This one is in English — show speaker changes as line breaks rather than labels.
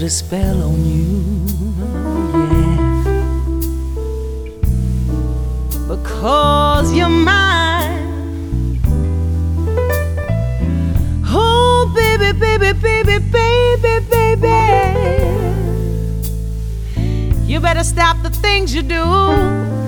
a spell on you, yeah. Because you're mine. Oh, baby, baby, baby, baby, baby. You better stop the things you do.